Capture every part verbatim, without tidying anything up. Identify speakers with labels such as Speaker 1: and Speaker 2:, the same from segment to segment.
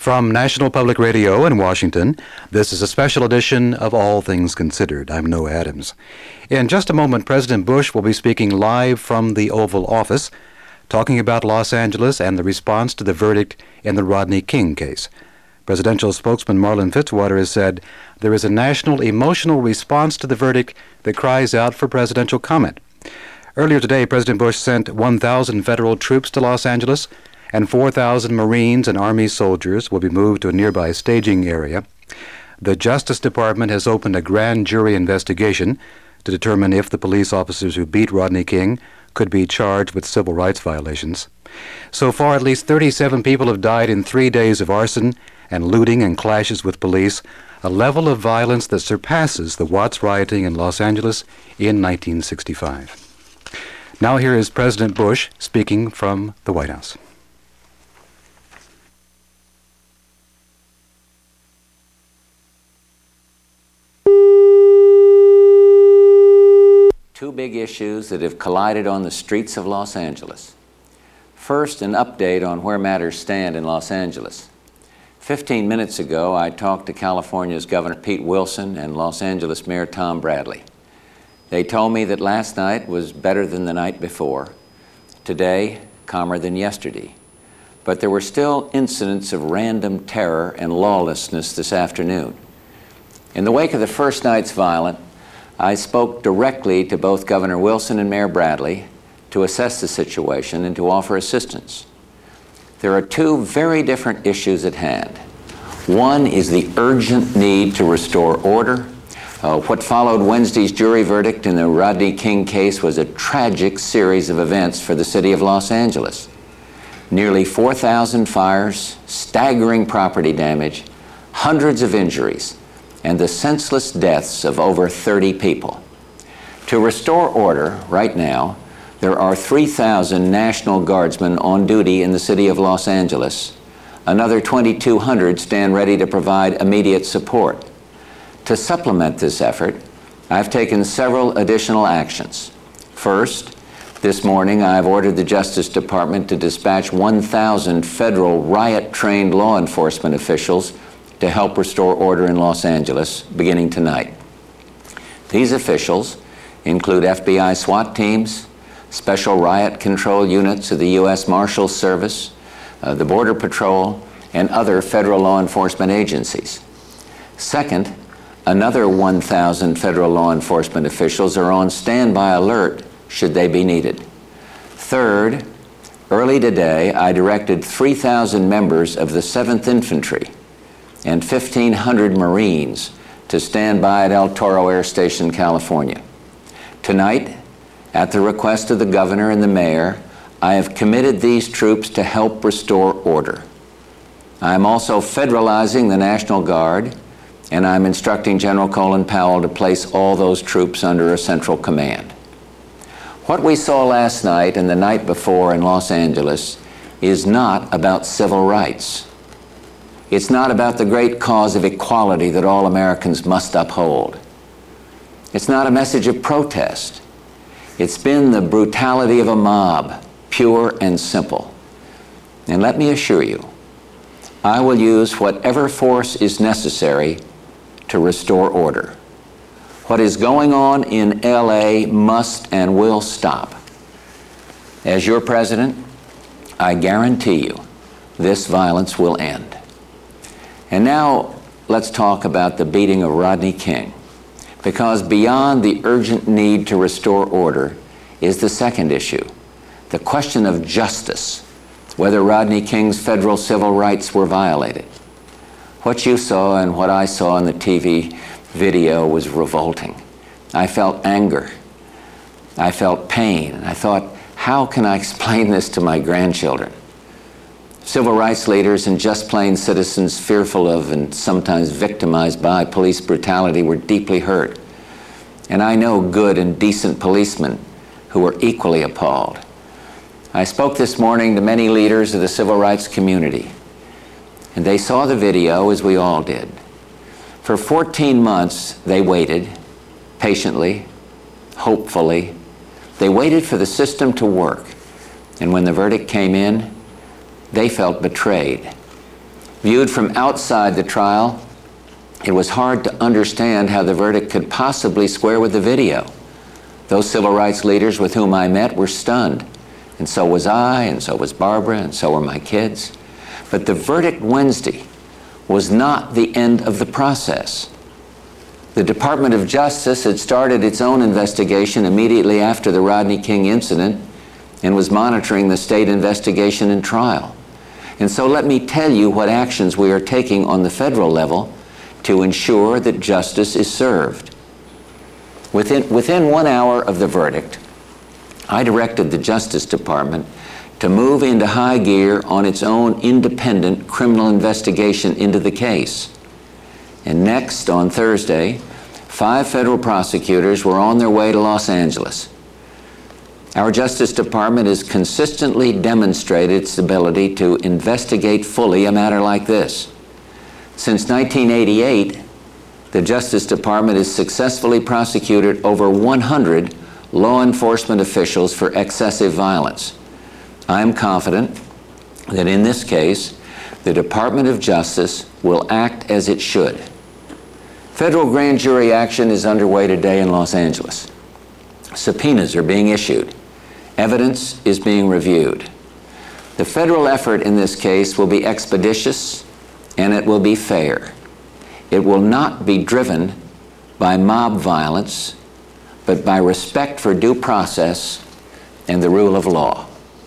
Speaker 1: From National Public Radio in Washington, this is a special edition of All Things Considered. I'm Noah Adams. In just a moment, President Bush will be speaking live from the Oval Office, talking about Los Angeles and the response to the verdict in the Rodney King case. Presidential spokesman Marlin Fitzwater has said there is a national emotional response to the verdict that cries out for presidential comment. Earlier today, President Bush sent one thousand federal troops to Los Angeles, and four thousand Marines and Army soldiers will be moved to a nearby staging area. The Justice Department has opened a grand jury investigation to determine if the police officers who beat Rodney King could be charged with civil rights violations. So far, at least thirty-seven people have died in three days of arson and looting and clashes with police, a level of violence that surpasses the Watts rioting in Los Angeles in nineteen sixty-five. Now here is President Bush speaking from the White House.
Speaker 2: Two big issues that have collided on the streets of Los Angeles. First, an update on where matters stand in Los Angeles. Fifteen minutes ago, I talked to California's Governor Pete Wilson and Los Angeles Mayor Tom Bradley. They told me that last night was better than the night before, today calmer than yesterday. But there were still incidents of random terror and lawlessness this afternoon. In the wake of the first night's violence, I spoke directly to both Governor Wilson and Mayor Bradley to assess the situation and to offer assistance. There are two very different issues at hand. One is the urgent need to restore order. Uh, what followed Wednesday's jury verdict in the Rodney King case was a tragic series of events for the city of Los Angeles. Nearly four thousand fires, staggering property damage, hundreds of injuries, and the senseless deaths of over thirty people. To restore order right now, there are three thousand National Guardsmen on duty in the city of Los Angeles. Another twenty-two hundred stand ready to provide immediate support. To supplement this effort, I've taken several additional actions. First, this morning I've ordered the Justice Department to dispatch one thousand federal riot-trained law enforcement officials to help restore order in Los Angeles beginning tonight. These officials include F B I SWAT teams, special riot control units of the U S Marshals Service, uh, the Border Patrol, and other federal law enforcement agencies. Second, another one thousand federal law enforcement officials are on standby alert should they be needed. Third, early today I directed three thousand members of the seventh Infantry and fifteen hundred Marines to stand by at El Toro Air Station, California. Tonight, at the request of the governor and the mayor, I have committed these troops to help restore order. I am also federalizing the National Guard, and I'm instructing General Colin Powell to place all those troops under a central command. What we saw last night and the night before in Los Angeles is not about civil rights. It's not about the great cause of equality that all Americans must uphold. It's not a message of protest. It's been the brutality of a mob, pure and simple. And let me assure you, I will use whatever force is necessary to restore order. What is going on in L A must and will stop. As your president, I guarantee you this violence will end. And now let's talk about the beating of Rodney King, because beyond the urgent need to restore order is the second issue, the question of justice, whether Rodney King's federal civil rights were violated. What you saw and what I saw in the T V video was revolting. I felt anger. I felt pain. And I thought, how can I explain this to my grandchildren? Civil rights leaders and just plain citizens fearful of and sometimes victimized by police brutality were deeply hurt. And I know good and decent policemen who were equally appalled. I spoke this morning to many leaders of the civil rights community, and they saw the video as we all did. For fourteen months, they waited, patiently, hopefully. They waited for the system to work, and when the verdict came in, they felt betrayed. Viewed from outside the trial, it was hard to understand how the verdict could possibly square with the video. Those civil rights leaders with whom I met were stunned, and so was I, and so was Barbara, and so were my kids. But the verdict Wednesday was not the end of the process. The Department of Justice had started its own investigation immediately after the Rodney King incident and was monitoring the state investigation and trial. And so let me tell you what actions we are taking on the federal level to ensure that justice is served. Within, within one hour of the verdict, I directed the Justice Department to move into high gear on its own independent criminal investigation into the case. And next, on Thursday, five federal prosecutors were on their way to Los Angeles. Our Justice Department has consistently demonstrated its ability to investigate fully a matter like this. Since nineteen eighty-eight, the Justice Department has successfully prosecuted over one hundred law enforcement officials for excessive violence. I am confident that in this case, the Department of Justice will act as it should. Federal grand jury action is underway today in Los Angeles. Subpoenas are being issued. Evidence is being reviewed. The federal effort in this case will be expeditious and it will be fair. It will not be driven by mob violence, but by respect for due process and the rule of law.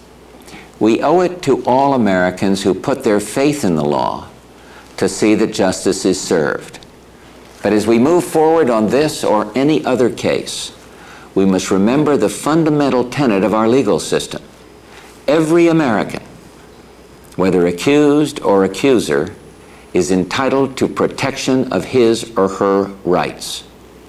Speaker 2: We owe it to all Americans who put their faith in the law to see that justice is served. But as we move forward on this or any other case, we must remember the fundamental tenet of our legal system. Every American, whether accused or accuser, is entitled to protection of his or her rights.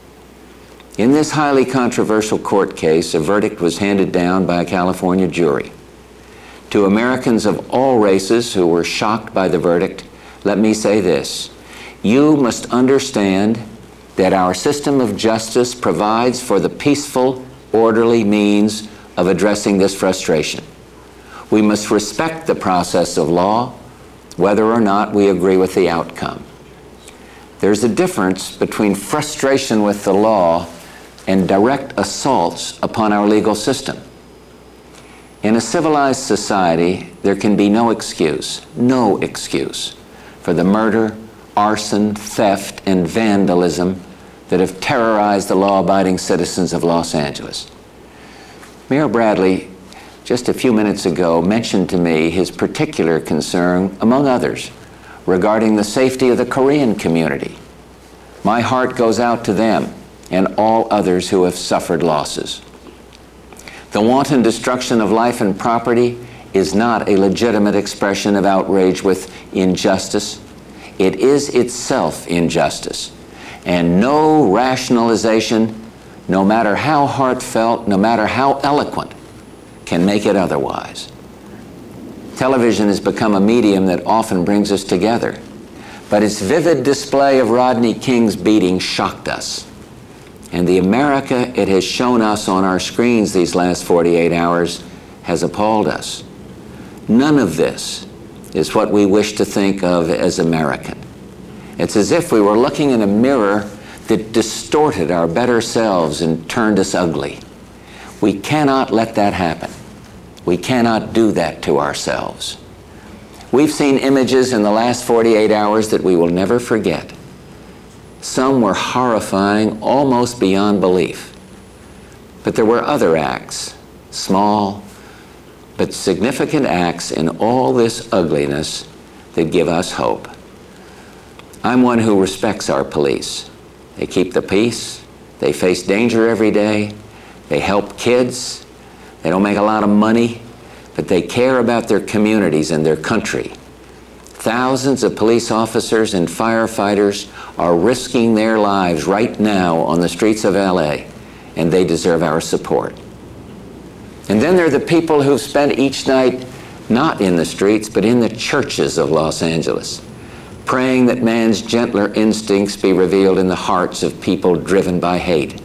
Speaker 2: In this highly controversial court case, a verdict was handed down by a California jury. To Americans of all races who were shocked by the verdict, let me say this: you must understand that our system of justice provides for the peaceful, orderly means of addressing this frustration. We must respect the process of law, whether or not we agree with the outcome. There's a difference between frustration with the law and direct assaults upon our legal system. In a civilized society, there can be no excuse, no excuse, for the murder, arson, theft, and vandalism that have terrorized the law-abiding citizens of Los Angeles. Mayor Bradley, just a few minutes ago, mentioned to me his particular concern, among others, regarding the safety of the Korean community. My heart goes out to them and all others who have suffered losses. The wanton destruction of life and property is not a legitimate expression of outrage with injustice. It is itself injustice, and no rationalization, no matter how heartfelt, no matter how eloquent, can make it otherwise. Television has become a medium that often brings us together, but its vivid display of Rodney King's beating shocked us. And the America it has shown us on our screens these last forty-eight hours has appalled us. None of this is what we wish to think of as American. It's as if we were looking in a mirror that distorted our better selves and turned us ugly. We cannot let that happen. We cannot do that to ourselves. We've seen images in the last forty-eight hours that we will never forget. Some were horrifying, almost beyond belief. But there were other acts, small but significant acts in all this ugliness that give us hope. I'm one who respects our police. They keep the peace. They face danger every day. They help kids. They don't make a lot of money, but they care about their communities and their country. Thousands of police officers and firefighters are risking their lives right now on the streets of L A, and they deserve our support. And then there are the people who've spent each night not in the streets, but in the churches of Los Angeles, praying that man's gentler instincts be revealed in the hearts of people driven by hate.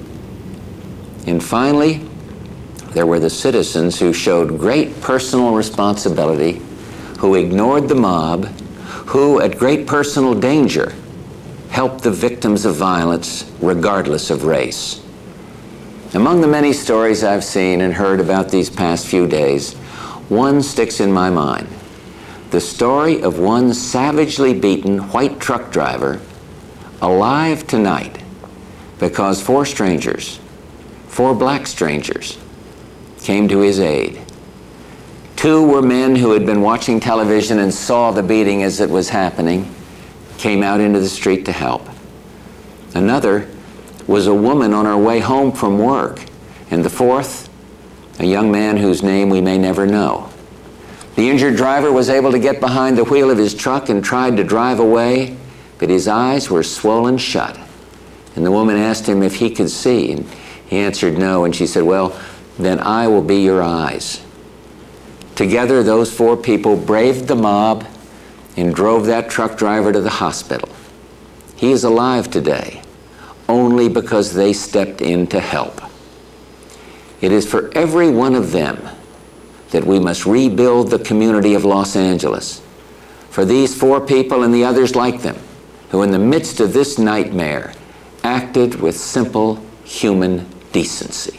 Speaker 2: And finally, there were the citizens who showed great personal responsibility, who ignored the mob, who, at great personal danger, helped the victims of violence regardless of race. Among the many stories I've seen and heard about these past few days, one sticks in my mind. The story of one savagely beaten white truck driver alive tonight because four strangers, four black strangers, came to his aid. Two were men who had been watching television and saw the beating as it was happening, came out into the street to help. Another was a woman on her way home from work. And the fourth, a young man whose name we may never know. The injured driver was able to get behind the wheel of his truck and tried to drive away, but his eyes were swollen shut. And the woman asked him if he could see, and he answered no, and she said, "Well, then I will be your eyes." Together, those four people braved the mob and drove that truck driver to the hospital. He is alive today only because they stepped in to help. It is for every one of them that we must rebuild the community of Los Angeles. For these four people and the others like them, who in the midst of this nightmare acted with simple human decency.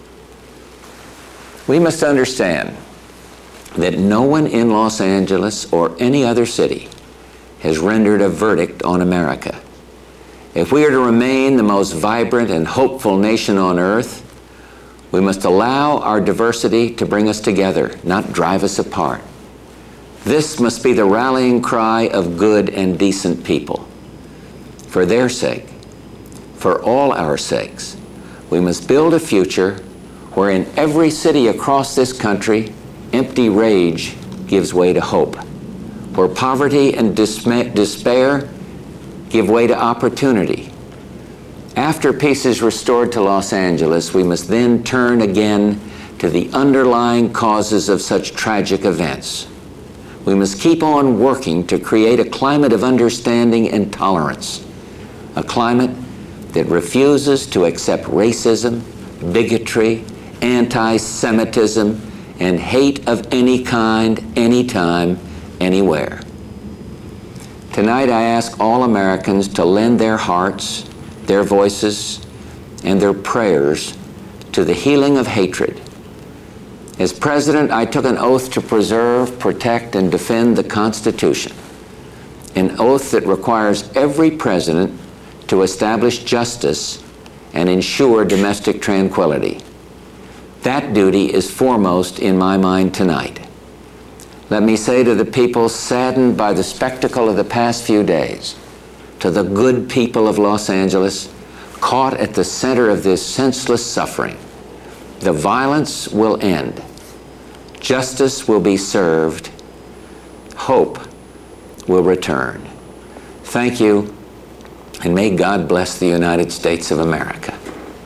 Speaker 2: We must understand that no one in Los Angeles or any other city has rendered a verdict on America. If we are to remain the most vibrant and hopeful nation on earth, we must allow our diversity to bring us together, not drive us apart. This must be the rallying cry of good and decent people. For their sake, for all our sakes, we must build a future where in every city across this country, empty rage gives way to hope, where poverty and disma- despair give way to opportunity. After peace is restored to Los Angeles, we must then turn again to the underlying causes of such tragic events. We must keep on working to create a climate of understanding and tolerance, a climate that refuses to accept racism, bigotry, anti-Semitism, and hate of any kind, anytime, anywhere. Tonight I ask all Americans to lend their hearts, their voices, and their prayers to the healing of hatred. As president, I took an oath to preserve, protect, and defend the Constitution, an oath that requires every president to establish justice and ensure domestic tranquility. That duty is foremost in my mind tonight. Let me say to the people saddened by the spectacle of the past few days, to the good people of Los Angeles, caught at the center of this senseless suffering, the violence will end, justice will be served, hope will return. Thank you, and may God bless the United States of America.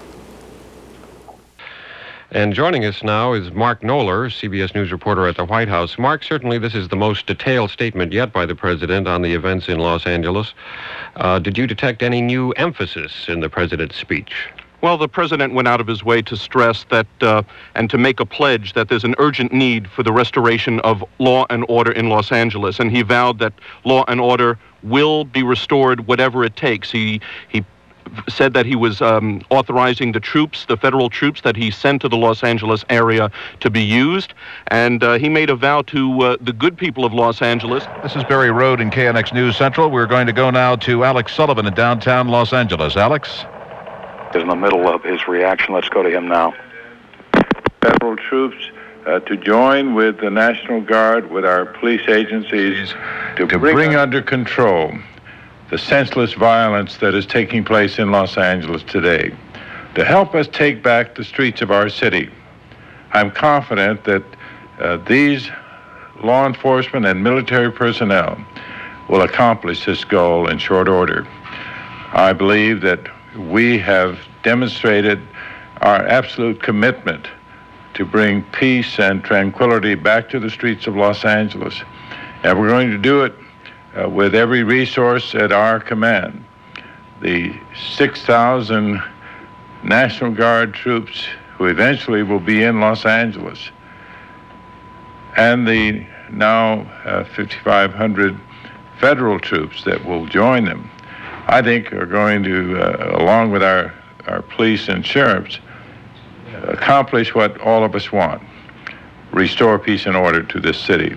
Speaker 3: And joining us now is Mark Knoller, C B S News reporter at the White House. Mark, certainly this is the most detailed statement yet by the president on the events in Los Angeles. Uh, did you detect any new emphasis in the president's speech?
Speaker 4: Well, the president went out of his way to stress that uh, and to make a pledge that there's an urgent need for the restoration of law and order in Los Angeles. And he vowed that law and order will be restored whatever it takes. He he said that he was um, authorizing the troops, the federal troops that he sent to the Los Angeles area to be used. And uh, he made a vow to uh, the good people of Los Angeles.
Speaker 5: This is Barry Road in K N X News Central. We're going to go now to Alex Sullivan in downtown Los Angeles. Alex?
Speaker 6: In the middle of his reaction. Let's go to him now.
Speaker 7: Federal troops uh, to join with the National Guard, with our police agencies, to, to bring, bring under control the senseless violence that is taking place in Los Angeles today, to help us take back the streets of our city. I'm confident that uh, these law enforcement and military personnel will accomplish this goal in short order. I believe that we have demonstrated our absolute commitment to bring peace and tranquility back to the streets of Los Angeles. And we're going to do it Uh, with every resource at our command. The six thousand National Guard troops who eventually will be in Los Angeles, and the now uh, fifty-five hundred federal troops that will join them, I think are going to, uh, along with our, our police and sheriffs, accomplish what all of us want: restore peace and order to this city.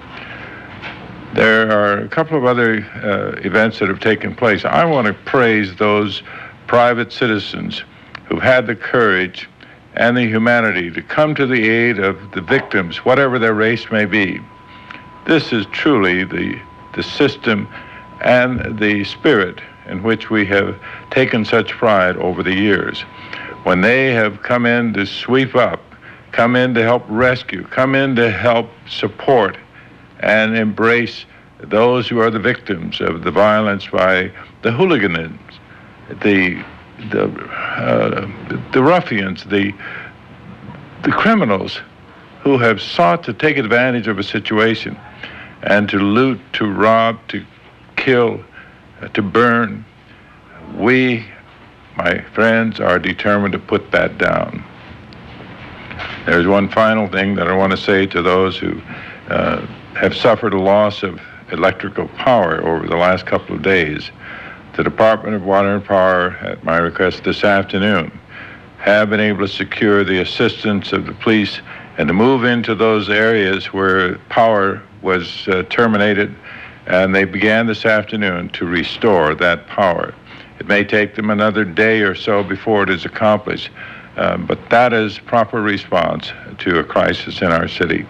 Speaker 7: There are a couple of other uh, events that have taken place. I want to praise those private citizens who've had the courage and the humanity to come to the aid of the victims, whatever their race may be. This is truly the, the system and the spirit in which we have taken such pride over the years. When they have come in to sweep up, come in to help rescue, come in to help support and embrace those who are the victims of the violence by the hooligans, the the uh, the ruffians, the the criminals who have sought to take advantage of a situation and to loot, to rob, to kill, uh, to burn. We, my friends, are determined to put that down. There's one final thing that I want to say to those who uh, have suffered a loss of electrical power over the last couple of days. The Department of Water and Power, at my request this afternoon, have been able to secure the assistance of the police and to move into those areas where power was uh, terminated, and they began this afternoon to restore that power. It may take them another day or so before it is accomplished, uh, but that is proper response to a crisis in our city.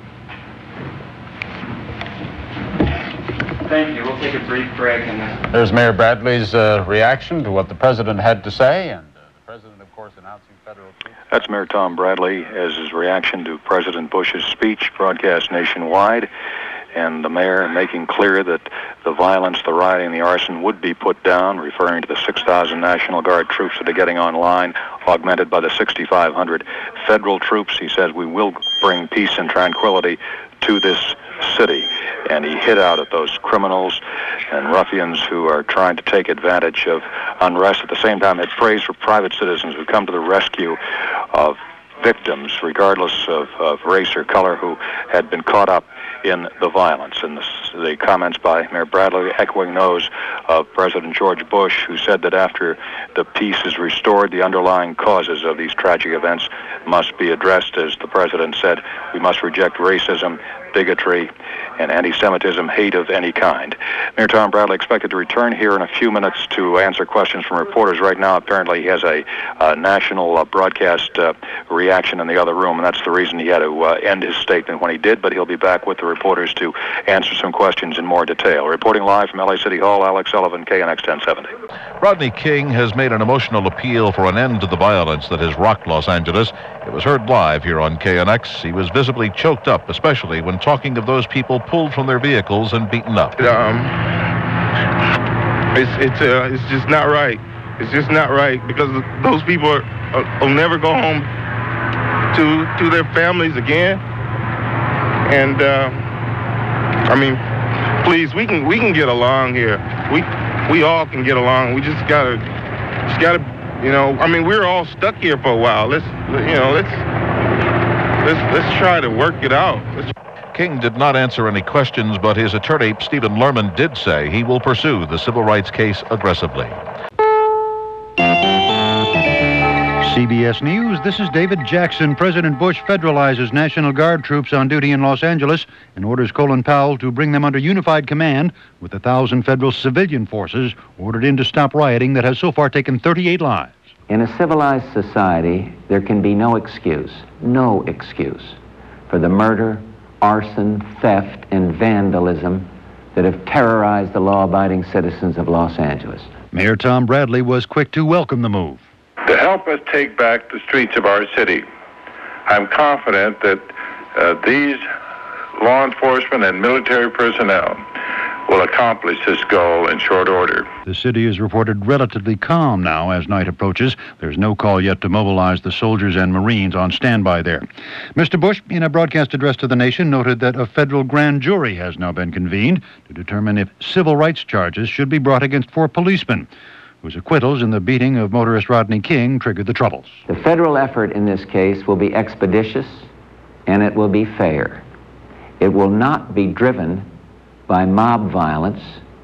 Speaker 8: Thank you. We'll take a brief break. And
Speaker 9: There's Mayor Bradley's uh, reaction to what the president had to say, and uh, the president, of course, announcing federal troops.
Speaker 6: That's Mayor Tom Bradley as his reaction to President Bush's speech broadcast nationwide, and the mayor making clear that the violence, the rioting, the arson would be put down, referring to the six thousand National Guard troops that are getting online, augmented by the sixty-five hundred federal troops. He says we will bring peace and tranquility to this city. And he hit out at those criminals and ruffians who are trying to take advantage of unrest. At the same time, had praise for private citizens who come to the rescue of victims, regardless of, of race or color, who had been caught up in the violence. And the, the comments by Mayor Bradley echoing those of President George Bush, who said that after the peace is restored, the underlying causes of these tragic events must be addressed. As the president said, we must reject racism, bigotry, and anti-Semitism, hate of any kind. Mayor Tom Bradley expected to return here in a few minutes to answer questions from reporters. Right now, apparently, he has a, a national uh, broadcast uh, reaction in the other room, and that's the reason he had to uh, end his statement when he did, but he'll be back with the reporters to answer some questions in more detail. Reporting live from L A City Hall, Alex Sullivan, K N X ten seventy.
Speaker 5: Rodney King has made an emotional appeal for an end to the violence that has rocked Los Angeles. It was heard live here on K N X. He was visibly choked up, especially when talking of those people pulled from their vehicles and beaten up.
Speaker 10: Um, it's it's uh, it's just not right. It's just not right because those people are, uh, will never go home to to their families again. And uh, I mean, please, we can we can get along here. We we all can get along. We just gotta just gotta you know. I mean, we're all stuck here for a while. Let's you know let's let's let's try to work it out. Let's
Speaker 5: King did not answer any questions, but his attorney, Stephen Lerman, did say he will pursue the civil rights case aggressively.
Speaker 11: C B S News, this is David Jackson. President Bush federalizes National Guard troops on duty in Los Angeles and orders Colin Powell to bring them under unified command with a thousand federal civilian forces ordered in to stop rioting that has so far taken thirty-eight lives.
Speaker 2: In a civilized society, there can be no excuse, no excuse for the murder, arson, theft, and vandalism that have terrorized the law-abiding citizens of Los Angeles.
Speaker 11: Mayor Tom Bradley was quick to welcome the move.
Speaker 7: To help us take back the streets of our city, I'm confident that uh, these law enforcement and military personnel will accomplish this goal in short order.
Speaker 11: The city is reported relatively calm now as night approaches. There's no call yet to mobilize the soldiers and Marines on standby there. Mister Bush, in a broadcast address to the nation, noted that a federal grand jury has now been convened to determine if civil rights charges should be brought against four policemen whose acquittals in the beating of motorist Rodney King triggered the troubles.
Speaker 2: The federal effort in this case will be expeditious and it will be fair. It will not be driven by mob violence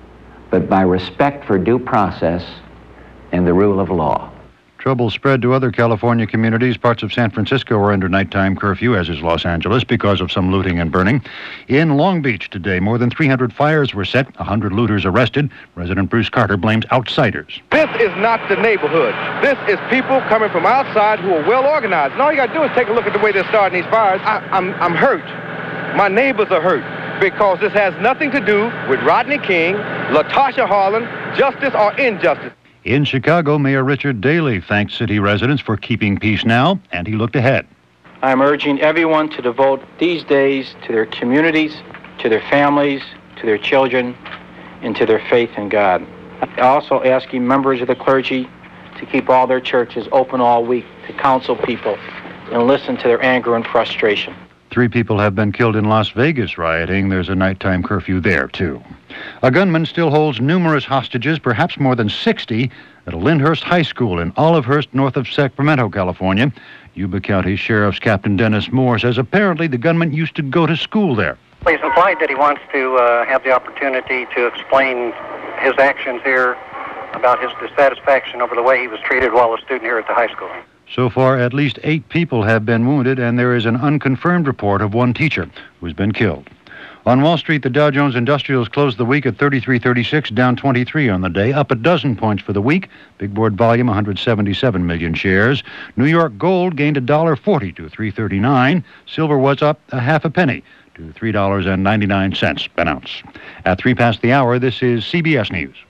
Speaker 2: but by respect for due process and the rule of law.
Speaker 11: Trouble spread to other California communities. Parts of San Francisco are under nighttime curfew, as is Los Angeles, because of some looting and burning. In Long Beach today, more than three hundred fires were set, one hundred looters arrested. Resident Bruce Carter blames outsiders.
Speaker 12: This is not the neighborhood. This is people coming from outside who are well organized. And all you got to do is take a look at the way they're starting these fires. I, I'm, I'm hurt. My neighbors are hurt because this has nothing to do with Rodney King, LaTosha Harlan, justice or injustice.
Speaker 11: In Chicago, Mayor Richard Daley thanked city residents for keeping peace now, and he looked ahead.
Speaker 13: I'm urging everyone to devote these days to their communities, to their families, to their children, and to their faith in God. I'm also asking members of the clergy to keep all their churches open all week to counsel people and listen to their anger and frustration.
Speaker 11: Three people have been killed in Las Vegas rioting. There's a nighttime curfew there, too. A gunman still holds numerous hostages, perhaps more than sixty, at a Lyndhurst High School in Olivehurst, north of Sacramento, California. Yuba County Sheriff's Captain Dennis Moore says apparently the gunman used to go to school there.
Speaker 14: He's implied that he wants to uh, have the opportunity to explain his actions here about his dissatisfaction over the way he was treated while a student here at the high school.
Speaker 11: So far, at least eight people have been wounded, and there is an unconfirmed report of one teacher who's been killed. On Wall Street, the Dow Jones Industrials closed the week at thirty-three thirty-six, down twenty-three on the day, up a dozen points for the week. Big board volume, one hundred seventy-seven million shares. New York gold gained one dollar forty to three thirty-nine. Silver was up a half a penny to three dollars and ninety-nine cents an ounce. At three past the hour, this is C B S News.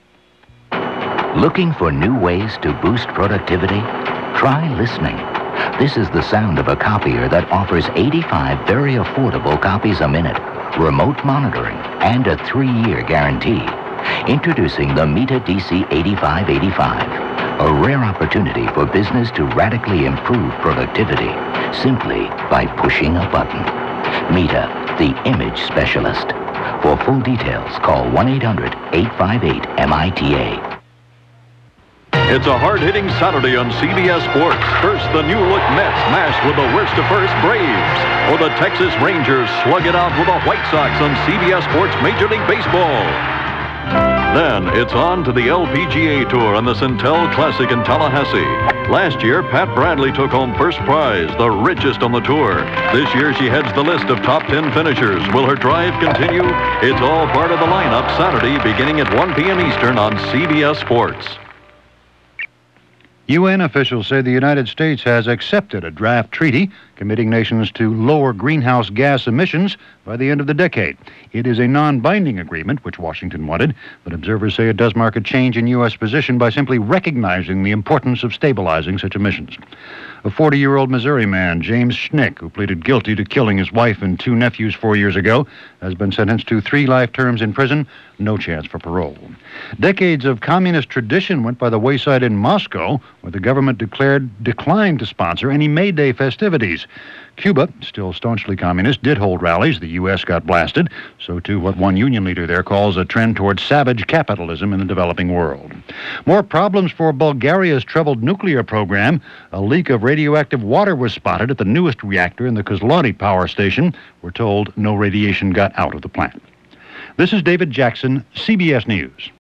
Speaker 15: Looking for new ways to boost productivity? Try listening. This is the sound of a copier that offers eighty-five very affordable copies a minute, remote monitoring, and a three-year guarantee. Introducing the Meta D C eighty-five eighty-five, a rare opportunity for business to radically improve productivity simply by pushing a button. Meta, the image specialist. For full details, call one eight hundred eight five eight M I T A.
Speaker 16: It's a hard-hitting Saturday on C B S Sports. First, the new-look Mets matched with the worst-to-first Braves. Or the Texas Rangers slug it out with the White Sox on C B S Sports Major League Baseball. Then, it's on to the L P G A Tour and the Centel Classic in Tallahassee. Last year, Pat Bradley took home first prize, the richest on the tour. This year, she heads the list of top ten finishers. Will her drive continue? It's all part of the lineup Saturday, beginning at one p.m. Eastern on C B S Sports.
Speaker 11: U N officials say the United States has accepted a draft treaty committing nations to lower greenhouse gas emissions by the end of the decade. It is a non-binding agreement, which Washington wanted, but observers say it does mark a change in U S position by simply recognizing the importance of stabilizing such emissions. A forty-year-old Missouri man, James Schnick, who pleaded guilty to killing his wife and two nephews four years ago, has been sentenced to three life terms in prison, no chance for parole. Decades of communist tradition went by the wayside in Moscow, where the government declared declined to sponsor any May Day festivities. Cuba, still staunchly communist, did hold rallies. The U S got blasted. So too what one union leader there calls a trend toward savage capitalism in the developing world. More problems for Bulgaria's troubled nuclear program. A leak of radioactive water was spotted at the newest reactor in the Kozlony power station. We're told no radiation got out of the plant. This is David Jackson, C B S News.